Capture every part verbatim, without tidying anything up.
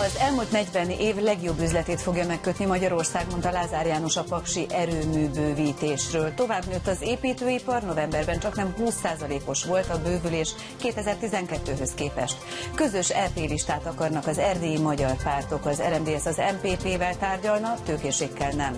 Az elmúlt negyven év legjobb üzletét fogja megkötni Magyarország, mondta Lázár János a paksi erőműbővítésről. Tovább nőtt az építőipar, novemberben csaknem húsz százalékos volt a bővülés kétezer-tizenkettőhöz képest. Közös é pé listát akarnak az erdélyi magyar pártok, az er em dé es az em pé pével tárgyalna, tőkésékkel nem.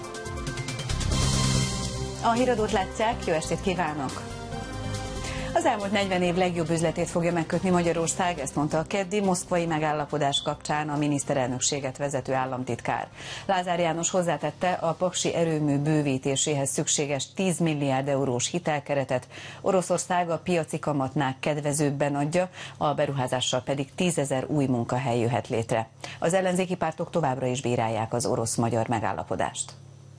A híradót látják, jó estét kívánok! Az elmúlt negyven év legjobb üzletét fogja megkötni Magyarország, ezt mondta a keddi moszkvai megállapodás kapcsán a miniszterelnökséget vezető államtitkár. Lázár János hozzátette, a paksi erőmű bővítéséhez szükséges tíz milliárd eurós hitelkeretet Oroszország a piaci kamatnál kedvezőbben adja, a beruházással pedig tízezer új munkahely jöhet létre. Az ellenzéki pártok továbbra is bírálják az orosz-magyar megállapodást.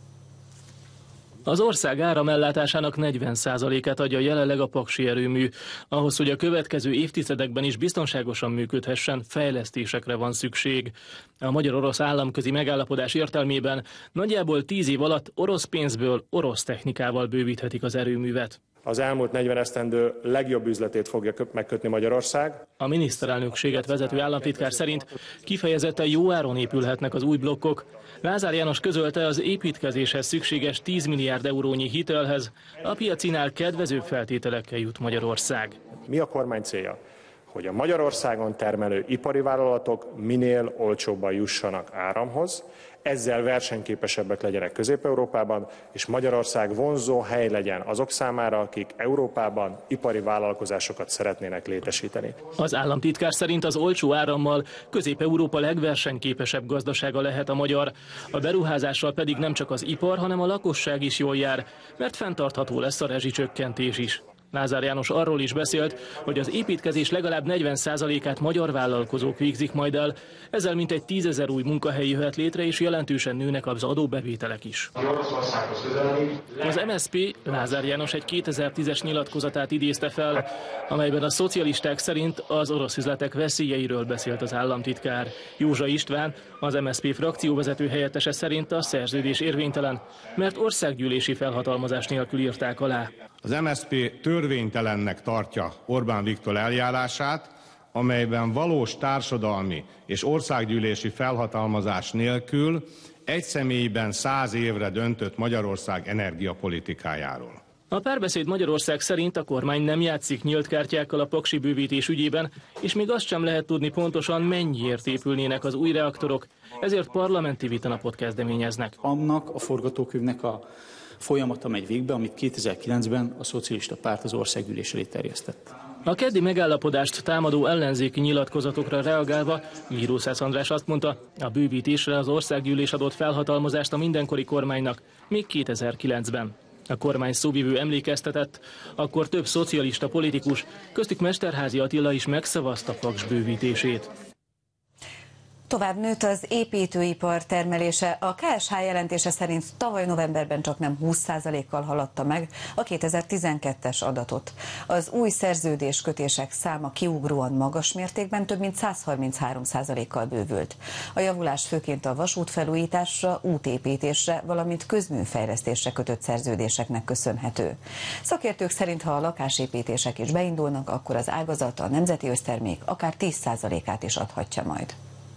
Az ország áramellátásának negyven százalékát adja jelenleg a paksi erőmű. Ahhoz, hogy a következő évtizedekben is biztonságosan működhessen, fejlesztésekre van szükség. A magyar-orosz államközi megállapodás értelmében nagyjából tíz év alatt orosz pénzből, orosz technikával bővíthetik az erőművet. Az elmúlt negyven esztendő legjobb üzletét fogja megkötni Magyarország. A miniszterelnökséget vezető államtitkár szerint kifejezetten jó áron épülhetnek az új blokkok. Lázár János közölte, az építkezéshez szükséges tíz milliárd eurónyi hitelhez a piacinál kedvezőbb feltételekkel jut Magyarország. Mi a kormány célja? Hogy a Magyarországon termelő ipari vállalatok minél olcsóbban jussanak áramhoz, ezzel versenyképesebbek legyenek Közép-Európában, és Magyarország vonzó hely legyen azok számára, akik Európában ipari vállalkozásokat szeretnének létesíteni. Az államtitkár szerint az olcsó árammal Közép-Európa legversenyképesebb gazdasága lehet a magyar, a beruházással pedig nem csak az ipar, hanem a lakosság is jól jár, mert fenntartható lesz a rezsicsökkentés is. Lázár János arról is beszélt, hogy az építkezés legalább negyven százalékát magyar vállalkozók végzik majd el, ezzel mintegy tízezer új munkahely jöhet létre, és jelentősen nőnek az adóbevételek is. Az em es zé pé Lázár János egy kétezer-tízes nyilatkozatát idézte fel, amelyben a szocialisták szerint az orosz üzletek veszélyeiről beszélt az államtitkár. Józsa István, az em es zé pé frakcióvezető helyettese szerint a szerződés érvénytelen, mert országgyűlési felhatalmazás nélkül írták alá. Az em es zé pé törvénytelennek tartja Orbán Viktor eljárását, amelyben valós társadalmi és országgyűlési felhatalmazás nélkül egy személyben száz évre döntött Magyarország energiapolitikájáról. A Párbeszéd Magyarország szerint a kormány nem játszik nyílt kártyákkal a paksi bővítés ügyében, és még azt sem lehet tudni pontosan, mennyiért épülnének az új reaktorok, ezért parlamenti vitanapot kezdeményeznek. Annak a forgatókönyvnek a folyamata megy végbe, amit kétezer-kilencben a szocialista párt az országgyűlés elé terjesztett. A keddi megállapodást támadó ellenzéki nyilatkozatokra reagálva Vírószász András azt mondta, a bővítésre az országgyűlés adott felhatalmazást a mindenkori kormánynak még kétezer-kilencben. A kormány szóvivő emlékeztetett, akkor több szocialista politikus, köztük Mesterházy Attila is megszavazta paks bővítését. Tovább nőtt az építőipar termelése. A ká es há jelentése szerint tavaly novemberben csaknem húsz százalékkal haladta meg a kétezer-tizenkettes adatot. Az új szerződéskötések száma kiugróan magas mértékben, több mint száz harminchárom százalékkal bővült. A javulás főként a vasútfelújításra, útépítésre, valamint közműfejlesztésre kötött szerződéseknek köszönhető. Szakértők szerint, ha a lakásépítések is beindulnak, akkor az ágazat a nemzeti össztermék akár tíz százalékát is adhatja majd.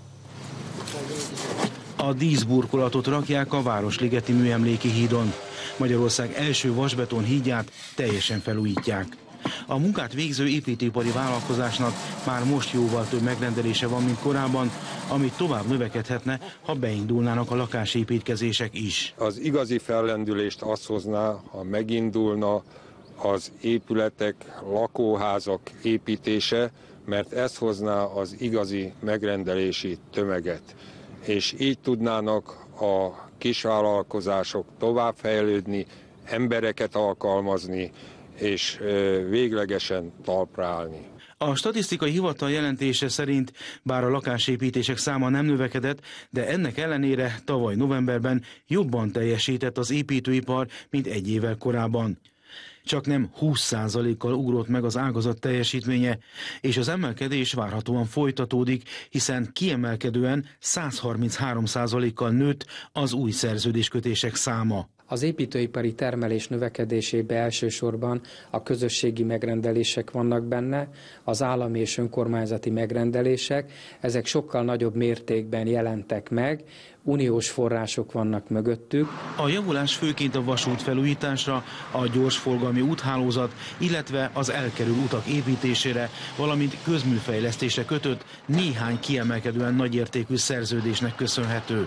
A díszburkolatot rakják a Városligeti Műemléki hídon. Magyarország első vasbeton hídját teljesen felújítják. A munkát végző építőipari vállalkozásnak már most jóval több megrendelése van, mint korábban, amit tovább növekedhetne, ha beindulnának a lakásépítkezések is. Az igazi fellendülést azt hozná, ha megindulna az épületek, lakóházak építése, mert ez hozná az igazi megrendelési tömeget. És így tudnának a kisvállalkozások továbbfejlődni, embereket alkalmazni, és véglegesen talpra állni. A statisztikai hivatal jelentése szerint bár a lakásépítések száma nem növekedett, de ennek ellenére tavaly novemberben jobban teljesített az építőipar, mint egy évvel korábban. Csaknem húsz százalékkal ugrott meg az ágazat teljesítménye, és az emelkedés várhatóan folytatódik, hiszen kiemelkedően száz harminchárom százalékkal nőtt az új szerződéskötések száma. Az építőipari termelés növekedésében elsősorban a közösségi megrendelések vannak benne, az állami és önkormányzati megrendelések, ezek sokkal nagyobb mértékben jelentek meg, uniós források vannak mögöttük. A javulás főként a vasút felújításra, a gyorsforgalmi úthálózat, illetve az elkerül utak építésére, valamint közműfejlesztésre kötött néhány kiemelkedően nagyértékű szerződésnek köszönhető.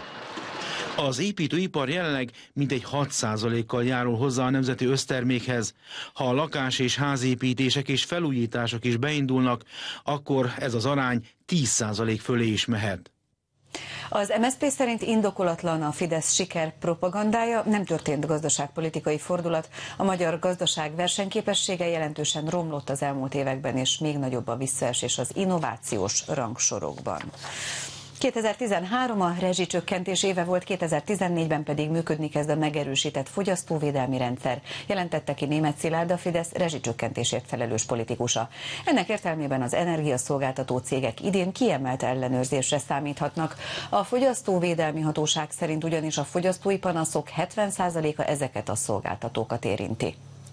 Az építőipar jelenleg mintegy hat százalékkal járul hozzá a nemzeti össztermékhez. Ha a lakás- és házépítések és felújítások is beindulnak, akkor ez az arány tíz százalék fölé is mehet. Az em es zé pé szerint indokolatlan a Fidesz siker propagandája, nem történt gazdaságpolitikai fordulat, a magyar gazdaság versenyképessége jelentősen romlott az elmúlt években, és még nagyobb a visszaesés az innovációs rangsorokban. kétezer-tizenhárom a rezsicsökkentés éve volt, kétezer-tizennégyben pedig működni kezd a megerősített fogyasztóvédelmi rendszer, jelentette ki Németh Szilárd, a Fidesz rezsicsökkentésért felelős politikusa. Ennek értelmében az energiaszolgáltató cégek idén kiemelt ellenőrzésre számíthatnak. A fogyasztóvédelmi hatóság szerint ugyanis a fogyasztói panaszok hetven százaléka ezeket a szolgáltatókat érinti.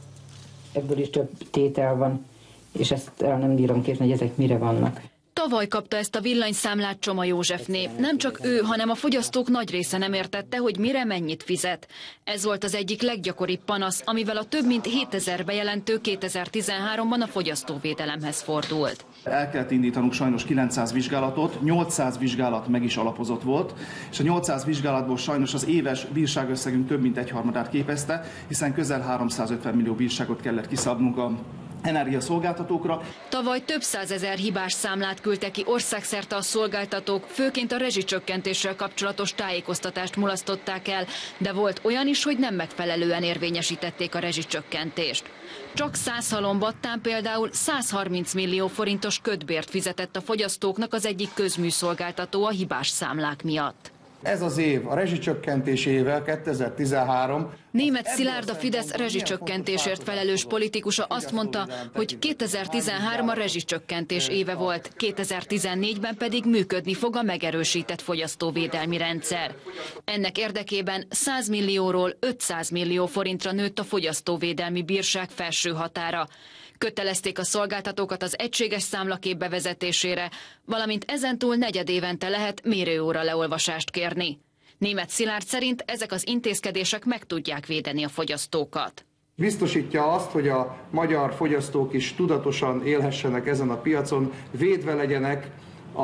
Ebből is több tétel van, és ezt el nem bírom képzelni, hogy ezek mire vannak. Tavaly kapta ezt a villanyszámlát Csoma Józsefné. Nem csak ő, hanem a fogyasztók nagy része nem értette, hogy mire mennyit fizet. Ez volt az egyik leggyakoribb panasz, amivel a több mint hétezer bejelentő kétezer-tizenháromban a fogyasztóvédelemhez fordult. El kellett indítanunk sajnos kilencszáz vizsgálatot, nyolcszáz vizsgálat meg is alapozott volt, és a nyolcszáz vizsgálatból sajnos az éves bírságösszegünk több mint egyharmadát képezte, hiszen közel háromszázötven millió bírságot kellett kiszabnunk a energiaszolgáltatókra. Tavaly több százezer hibás számlát küldtek ki országszerte a szolgáltatók, főként a rezsicsökkentéssel kapcsolatos tájékoztatást mulasztották el, de volt olyan is, hogy nem megfelelően érvényesítették a rezsicsökkentést. Csak Szászhalombattán például százharminc millió forintos kötbért fizetett a fogyasztóknak az egyik közműszolgáltató a hibás számlák miatt. Ez az év, a rezsicsökkentés éve, kétezer-tizenhárom. Németh Szilárd, a Fidesz rezsicsökkentésért felelős politikusa azt mondta, hogy kétezer-tizenhárom a rezsicsökkentés éve volt, kétezer-tizennégyben pedig működni fog a megerősített fogyasztóvédelmi rendszer. Ennek érdekében száz millióról ötszáz millió forintra nőtt a fogyasztóvédelmi bírság felső határa. Kötelezték a szolgáltatókat az egységes számlakép bevezetésére, valamint ezentúl negyedévente lehet mérőóra leolvasást kérni. Németh Szilárd szerint ezek az intézkedések meg tudják védeni a fogyasztókat. Biztosítja azt, hogy a magyar fogyasztók is tudatosan élhessenek ezen a piacon, védve legyenek a,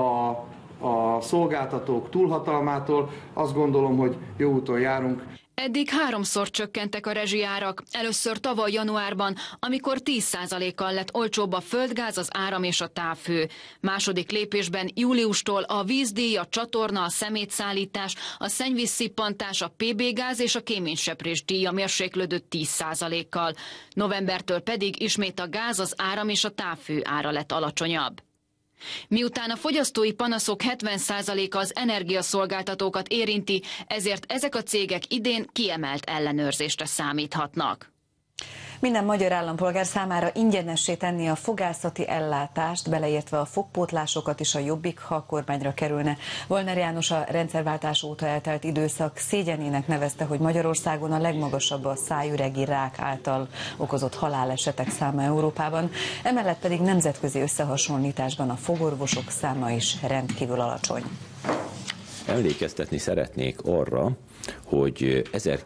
a szolgáltatók túlhatalmától. Azt gondolom, hogy jó úton járunk. Eddig háromszor csökkentek a rezsiárak. Először tavaly januárban, amikor tíz százalékkal lett olcsóbb a földgáz, az áram és a távhő. Második lépésben júliustól a vízdíj, a csatorna, a szemétszállítás, a szennyvízszippantás, a pé bé gáz és a kéményseprés díja mérséklődött tíz százalékkal. Novembertől pedig ismét a gáz, az áram és a távhő ára lett alacsonyabb. Miután a fogyasztói panaszok hetven százaléka az energiaszolgáltatókat érinti, ezért ezek a cégek idén kiemelt ellenőrzésre számíthatnak. Minden magyar állampolgár számára ingyenessé tenni a fogászati ellátást, beleértve a fogpótlásokat is a Jobbik, ha a kormányra kerülne. Volner János a rendszerváltás óta eltelt időszak szégyenének nevezte, hogy Magyarországon a legmagasabb a szájüregi rák által okozott halálesetek száma Európában, emellett pedig nemzetközi összehasonlításban a fogorvosok száma is rendkívül alacsony. Emlékeztetni szeretnék arra, hogy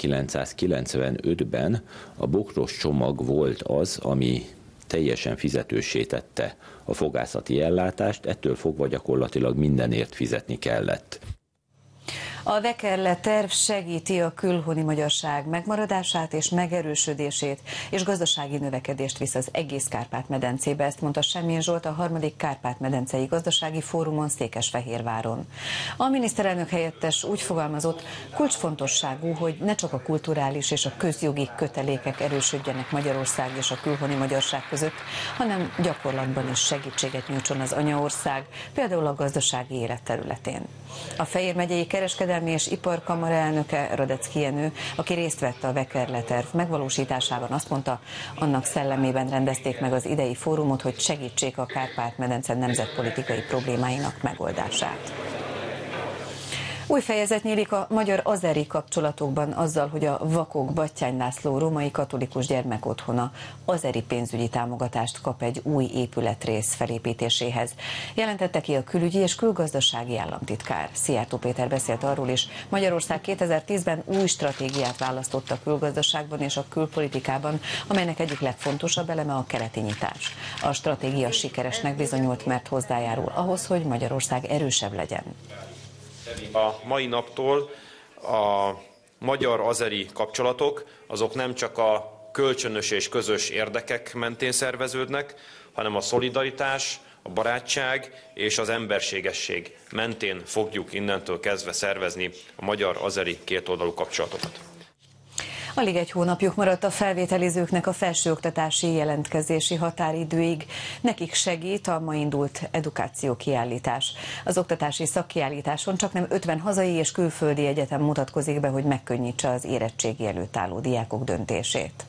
ezerkilencszázkilencvenötben a bokros csomag volt az, ami teljesen fizetőssé tette a fogászati ellátást, ettől fogva gyakorlatilag mindenért fizetni kellett. A Vekerle terv segíti a külhoni magyarság megmaradását és megerősödését, és gazdasági növekedést visz az egész Kárpát-medencébe, ezt mondta Semjén Zsolt a harmadik Kárpát-medencei Gazdasági Fórumon Székesfehérváron. A miniszterelnök helyettes úgy fogalmazott, kulcsfontosságú, hogy ne csak a kulturális és a közjogi kötelékek erősödjenek Magyarország és a külhoni magyarság között, hanem gyakorlatban is segítséget nyújtson az anyaország, például a gazdasági élet területén. A Fejér megyei kereskedelmi és iparkamara elnöke, Radecki Jenő, aki részt vett a Vekerle terv megvalósításában, azt mondta, annak szellemében rendezték meg az idei fórumot, hogy segítsék a Kárpát-medence nemzetpolitikai problémáinak megoldását. Új fejezet nyílik a magyar-azeri kapcsolatokban azzal, hogy a Vakok Batthyány László római katolikus gyermekotthona azeri pénzügyi támogatást kap egy új épületrész felépítéséhez. Jelentette ki a külügyi és külgazdasági államtitkár. Szijjártó Péter beszélt arról is, Magyarország kétezer-tízben új stratégiát választott a külgazdaságban és a külpolitikában, amelynek egyik legfontosabb eleme a keleti nyitás. A stratégia sikeresnek bizonyult, mert hozzájárul ahhoz, hogy Magyarország erősebb legyen. A mai naptól a magyar-azeri kapcsolatok azok nem csak a kölcsönös és közös érdekek mentén szerveződnek, hanem a szolidaritás, a barátság és az emberségesség mentén fogjuk innentől kezdve szervezni a magyar-azeri kétoldalú kapcsolatokat. Alig egy hónapjuk maradt a felvételizőknek a felsőoktatási jelentkezési határidőig. Nekik segít a ma indult edukáció kiállítás. Az oktatási szakkiállításon csak nem ötven hazai és külföldi egyetem mutatkozik be, hogy megkönnyítse az érettségi előtt álló diákok döntését.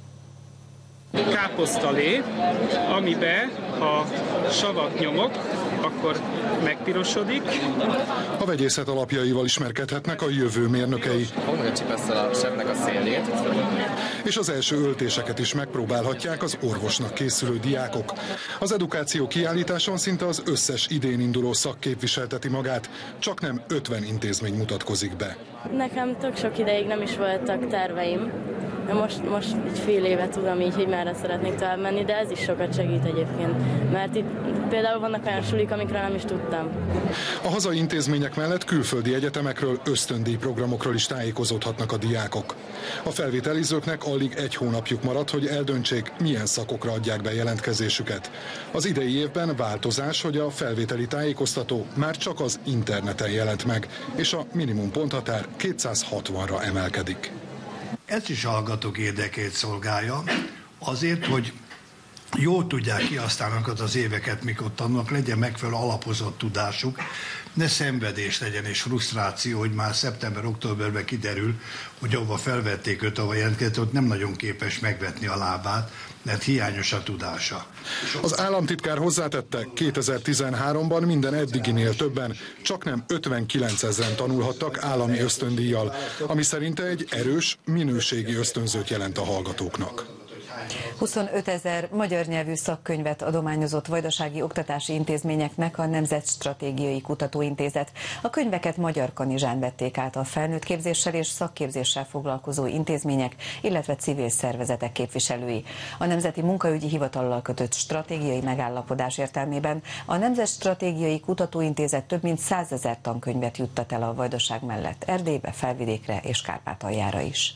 Káposztalé, amiben ha savat nyomok, akkor megpirosodik. A vegyészet alapjaival ismerkedhetnek a jövő mérnökei. Csipesszel a sebnek a szélét. És az első öltéseket is megpróbálhatják az orvosnak készülő diákok. Az edukáció kiállításon szinte az összes idén induló szak képviselteti magát, csak nem ötven intézmény mutatkozik be. Nekem tök sok ideig nem is voltak terveim. De most, most egy fél éve tudom így, hogy merre szeretnék tovább menni, de ez is sokat segít egyébként. Mert itt például vannak olyan sulik, amikről nem is tudtam. A hazai intézmények mellett külföldi egyetemekről, ösztöndíj programokról is tájékozódhatnak a diákok. A felvételizőknek alig egy hónapjuk maradt, hogy eldöntsék, milyen szakokra adják be jelentkezésüket. Az idei évben változás, hogy a felvételi tájékoztató már csak az interneten jelent meg, és a minimum ponthatár kétszázhatvanra emelkedik. Ez is a hallgatók érdekét szolgálja, azért, hogy jól tudják kihasználni az éveket, mikor tanulnak, legyen megfelelő alapozott tudásuk, ne szenvedés legyen és frusztráció, hogy már szeptember-októberben kiderül, hogy ahova felvették őt, ahova jelentkezett, ott nem nagyon képes megvetni a lábát, mert hiányos a tudása. Az államtitkár hozzátette, kétezer-tizenháromban minden eddiginél többen, csak nem ötvenkilencezren tanulhattak állami ösztöndíjjal, ami szerinte egy erős, minőségi ösztönzőt jelent a hallgatóknak. huszonötezer magyar nyelvű szakkönyvet adományozott vajdasági oktatási intézményeknek a Nemzetstratégiai Kutatóintézet. A könyveket magyar kanizsán vették át a felnőtt képzéssel és szakképzéssel foglalkozó intézmények, illetve civil szervezetek képviselői. A Nemzeti Munkaügyi Hivatallal kötött stratégiai megállapodás értelmében a Nemzetstratégiai Kutatóintézet több mint százezer tankönyvet juttat el a Vajdaság mellett Erdélybe, Felvidékre és Kárpátaljára is.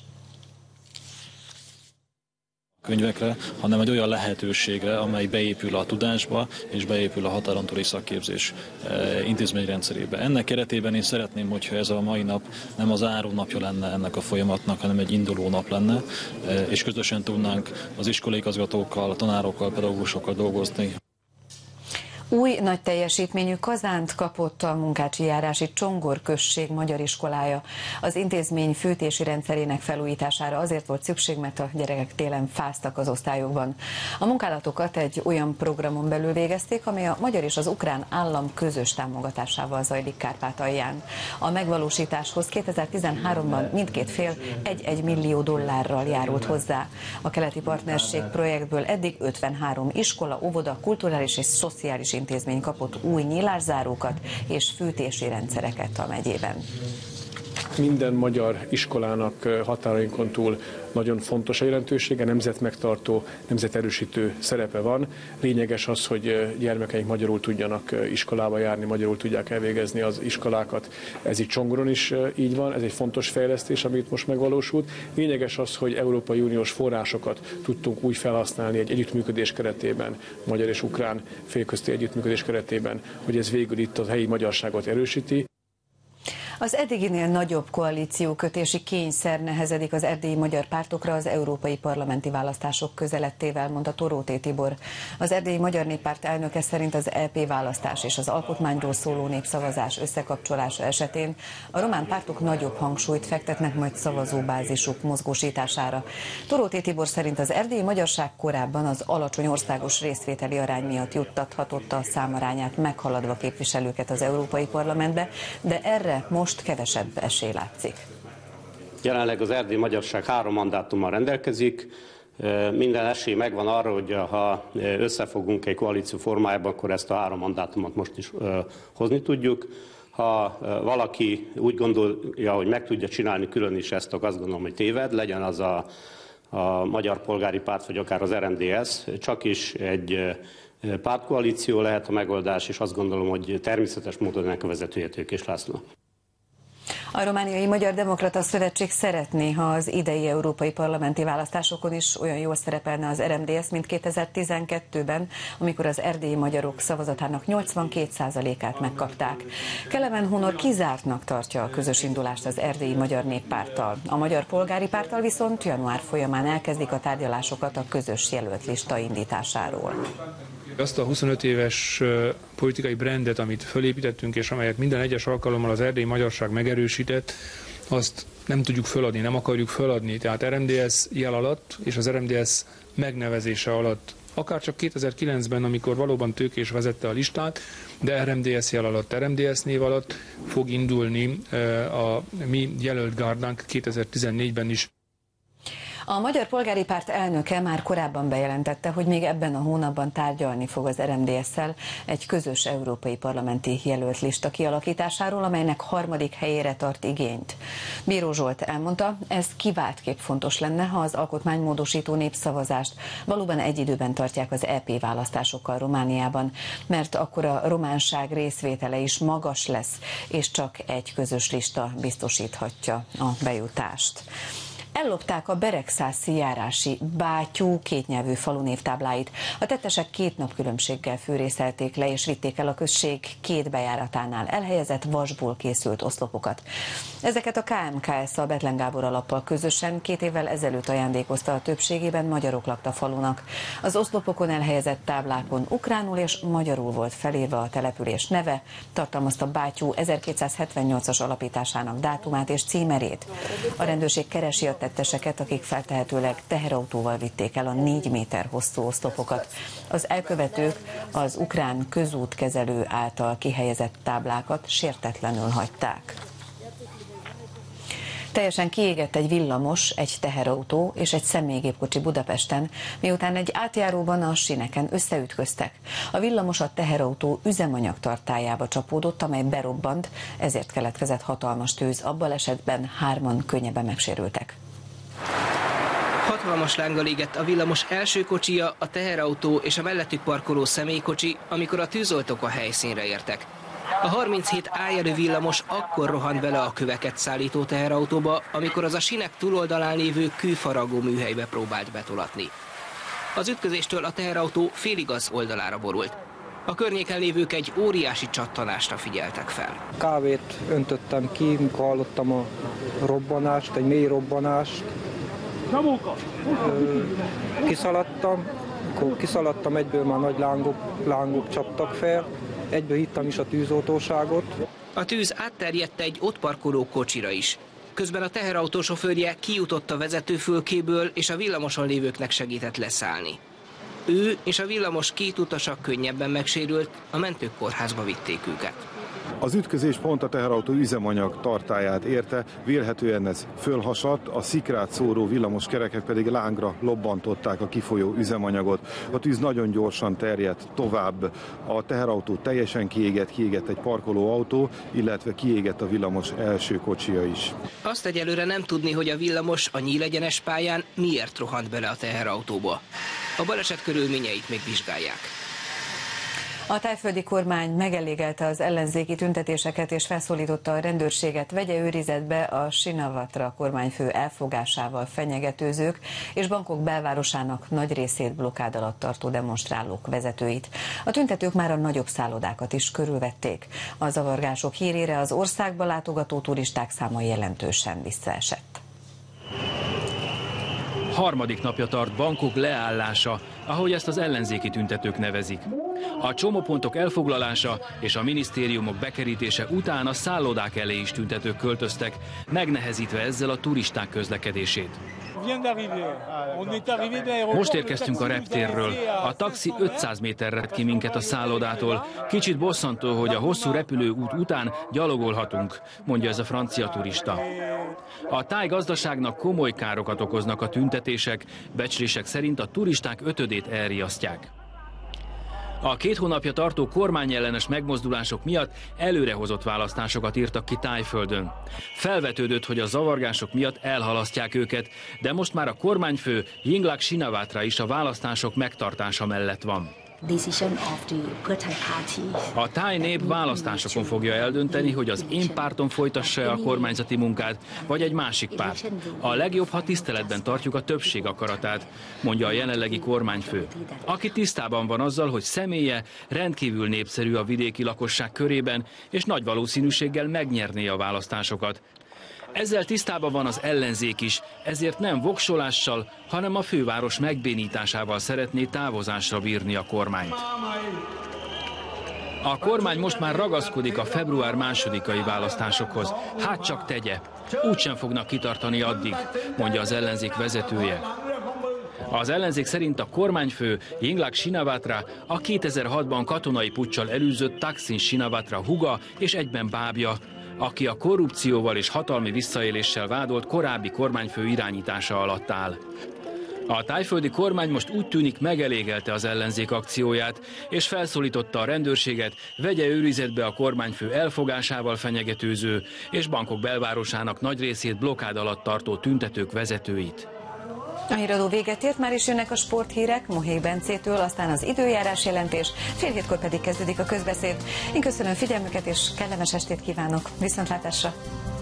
Könyvekre, hanem egy olyan lehetőségre, amely beépül a tudásba és beépül a határon túli szakképzés intézményrendszerébe. Ennek keretében én szeretném, hogyha ez a mai nap nem az záró napja lenne ennek a folyamatnak, hanem egy induló nap lenne, és közösen tudnánk az iskolaigazgatókkal, a tanárokkal, pedagógusokkal dolgozni. Új nagy teljesítményű kazánt kapott a Munkácsi járási Csongor község magyar iskolája. Az intézmény fűtési rendszerének felújítására azért volt szükség, mert a gyerekek télen fáztak az osztályokban. A munkálatokat egy olyan programon belül végezték, amely a magyar és az ukrán állam közös támogatásával zajlik Kárpátalján. A megvalósításhoz kétezer-tizenháromban mindkét fél egy-egy millió dollárral járult hozzá. A keleti partnerség projektből eddig ötvenhárom iskola, óvoda, kulturális és szociális intézmény kapott új nyílászárókat és fűtési rendszereket a megyében. Minden magyar iskolának határainkon túl nagyon fontos a jelentősége, nemzetmegtartó, nemzeterősítő szerepe van. Lényeges az, hogy gyermekeink magyarul tudjanak iskolába járni, magyarul tudják elvégezni az iskolákat. Ez itt Csongoron is így van, ez egy fontos fejlesztés, amit most megvalósult. Lényeges az, hogy Európai Uniós forrásokat tudtunk úgy felhasználni egy együttműködés keretében, magyar és ukrán félközti együttműködés keretében, hogy ez végül itt a helyi magyarságot erősíti. Az eddiginél nagyobb koalíciókötési kényszer nehezedik az erdélyi magyar pártokra az európai parlamenti választások közelettével, mondta Toróté Tibor. Az erdélyi Magyar Néppárt elnöke szerint az é pé választás és az alkotmányról szóló népszavazás összekapcsolása esetén a román pártok nagyobb hangsúlyt fektetnek majd szavazóbázisuk mozgósítására. Toróté Tibor szerint az erdélyi magyarság korábban az alacsony országos részvételi arány miatt juttathatott a számarányát meghaladva képviselőket az Európai Parlamentbe, de erre most most kevesebb esély látszik. Jelenleg az erdélyi magyarság három mandátummal rendelkezik. Minden esély megvan arra, hogy ha összefogunk egy koalíció formájában, akkor ezt a három mandátumot most is hozni tudjuk. Ha valaki úgy gondolja, hogy meg tudja csinálni külön is ezt, akkor azt gondolom, hogy téved, legyen az a, a Magyar Polgári Párt, vagy akár az er em dé es, csak is egy pártkoalíció lehet a megoldás, és azt gondolom, hogy természetes módon ennek a vezetője Tőkés László. A Romániai Magyar Demokrata Szövetség szeretné, ha az idei európai parlamenti választásokon is olyan jól szerepelne az er em dé es, mint kétezer-tizenkettőben, amikor az erdélyi magyarok szavazatának nyolcvankét százalékát megkapták. Kelemen Hunor kizártnak tartja a közös indulást az erdélyi Magyar Néppárttal. A Magyar Polgári Párttal viszont január folyamán elkezdik a tárgyalásokat a közös jelölt lista indításáról. Azt a huszonöt éves politikai brandet, amit fölépítettünk, és amelyet minden egyes alkalommal az erdélyi magyarság megerősített, azt nem tudjuk föladni, nem akarjuk föladni. Tehát er em dé es jel alatt és az er em dé es megnevezése alatt, akár csak kétezer-kilencben, amikor valóban Tőkés vezette a listát, de er em dé es jel alatt, er em dé es név alatt fog indulni a mi jelölt gárdánk kétezer-tizennégyben is. A Magyar Polgári Párt elnöke már korábban bejelentette, hogy még ebben a hónapban tárgyalni fog az er em dé es-szel egy közös európai parlamenti jelölt lista kialakításáról, amelynek harmadik helyére tart igényt. Bíró Zsolt elmondta, ez kiváltképp fontos lenne, ha az alkotmánymódosító népszavazást valóban egy időben tartják az é pé választásokkal Romániában, mert akkor a románság részvétele is magas lesz, és csak egy közös lista biztosíthatja a bejutást. Ellopták a beregszászi járási Bátyú kétnyelvű falu névtábláit. A tettesek két nap különbséggel fűrészelték le és vitték el a község két bejáratánál elhelyezett vasból készült oszlopokat. Ezeket a ká em ká es a Bethlen Gábor alappal közösen két évvel ezelőtt ajándékozta a többségében magyarok lakta falunak. Az oszlopokon elhelyezett táblákon ukránul és magyarul volt felírva a település neve, tartalmazta Bátyú ezerkétszázhetvennyolcas alapításának dátumát és címerét. A rendőrség keresi a tetteseket, akik feltehetőleg teherautóval vitték el a négy méter hosszú oszlopokat. Az elkövetők az ukrán közútkezelő által kihelyezett táblákat sértetlenül hagyták. Teljesen kiégett egy villamos, egy teherautó és egy személygépkocsi Budapesten, miután egy átjáróban a síneken összeütköztek. A villamos a teherautó üzemanyag tartályába csapódott, amely berobbant, ezért keletkezett hatalmas tűz. A balesetben hárman könnyebben megsérültek. Hatalmas lánggal égett a villamos első kocsija, a teherautó és a mellettük parkoló személykocsi, amikor a tűzoltók a helyszínre értek. A harminchét ájjelű villamos akkor rohant bele a köveket szállító teherautóba, amikor az a sínek túloldalán lévő kőfaragó műhelybe próbált betolatni. Az ütközéstől a teherautó félig az oldalára borult. A környéken lévők egy óriási csattanásra figyeltek fel. Kávét öntöttem ki, mikor hallottam a robbanást, egy mély robbanást. Kiszaladtam, akkor kiszaladtam, egyből már nagy lángok, lángok csaptak fel. Egyből hittem is a tűzoltóságot. A tűz átterjedt egy ott parkoló kocsira is. Közben a teherautó sofőrje kijutott a vezetőfülkéből, és a villamoson lévőknek segített leszállni. Ő és a villamos két utasa könnyebben megsérült, a mentők kórházba vitték őket. Az ütközés pont a teherautó üzemanyag tartályát érte, vélhetően ez fölhasadt, a szikrát szóró villamos kerekek pedig lángra lobbantották a kifolyó üzemanyagot. A tűz nagyon gyorsan terjedt tovább, a teherautó teljesen kiégett, kiégett egy parkoló autó, illetve kiégett a villamos első kocsija is. Azt egyelőre nem tudni, hogy a villamos a nyílegyenes pályán miért rohant bele a teherautóba. A baleset körülményeit még vizsgálják. A tájföldi kormány megelégelte az ellenzéki tüntetéseket és felszólította a rendőrséget, vegye őrizetbe a Sinavatra kormányfő elfogásával fenyegetőzők és Bangkok belvárosának nagy részét blokkád alatt tartó demonstrálók vezetőit. A tüntetők már a nagyobb szállodákat is körülvették. A zavargások hírére az országba látogató turisták száma jelentősen visszaesett. Harmadik napja tart Bangkok leállása. ahogy ezt az ellenzéki tüntetők nevezik. A csomópontok elfoglalása és a minisztériumok bekerítése után a szállodák elé is tüntetők költöztek, megnehezítve ezzel a turisták közlekedését. Most érkeztünk a reptérről. A taxi ötszáz méterre ki minket a szállodától. Kicsit bosszantó, hogy a hosszú repülőút után gyalogolhatunk, mondja ez a francia turista. A táj gazdaságnak komoly károkat okoznak a tüntetések, becslések szerint a turisták ötödét elriasztják. A két hónapja tartó kormányellenes megmozdulások miatt előrehozott választásokat írtak ki Thaiföldön. Felvetődött, hogy a zavargások miatt elhalasztják őket, de most már a kormányfő Yingluck Shinawatra is a választások megtartása mellett van. A thai nép választásokon fogja eldönteni, hogy az én pártom folytassa a kormányzati munkát, vagy egy másik párt. A legjobb, ha tiszteletben tartjuk a többség akaratát, mondja a jelenlegi kormányfő, aki tisztában van azzal, hogy személye rendkívül népszerű a vidéki lakosság körében, és nagy valószínűséggel megnyerné a választásokat. Ezzel tisztában van az ellenzék is, ezért nem voksolással, hanem a főváros megbénításával szeretné távozásra bírni a kormányt. A kormány most már ragaszkodik a február másodikai választásokhoz. Hát csak tegye, úgysem fognak kitartani addig, mondja az ellenzék vezetője. Az ellenzék szerint a kormányfő Yingluck Shinawatra a kétezer-hatban katonai puccsal elűzött Thaksin Shinawatra húga és egyben bábja, aki a korrupcióval és hatalmi visszaéléssel vádolt korábbi kormányfő irányítása alatt áll. A thaiföldi kormány most úgy tűnik megelégelte az ellenzék akcióját, és felszólította a rendőrséget, vegye őrizetbe a kormányfő elfogásával fenyegetőző és Bangkok belvárosának nagy részét blokkád alatt tartó tüntetők vezetőit. A híradó véget ért, már is jönnek a sporthírek Mohé Bencétől, aztán az időjárás jelentés, fél hétkor pedig kezdődik a közbeszéd. Én köszönöm figyelmüket és kellemes estét kívánok. Viszontlátásra!